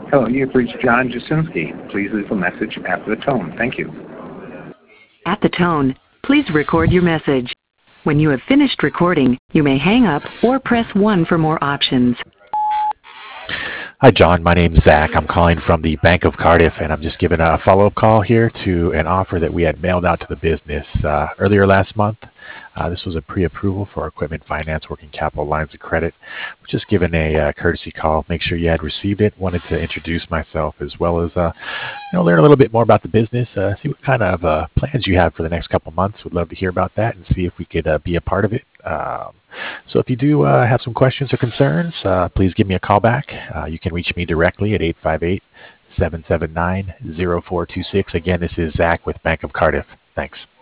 Hello, you've reached John Jasinski. Please leave a message after the tone. Thank you. At the tone, please record your message. When you have finished recording, you may hang up or press 1 for more options. Hi, John. My name's Zach. I'm calling from the Bank of Cardiff, and I'm just giving a follow-up call here to an offer that we had mailed out to the business earlier last month. This was a pre-approval for equipment finance working capital lines of credit. We're just giving a courtesy call. Make sure you had received it. Wanted to introduce myself as well as learn a little bit more about the business. See what kind of plans you have for the next couple months. Would love to hear about that and see if we could be a part of it. So if you do have some questions or concerns, please give me a call back. You can reach me directly at 858-779-0426. Again, this is Zach with Bank of Cardiff. Thanks.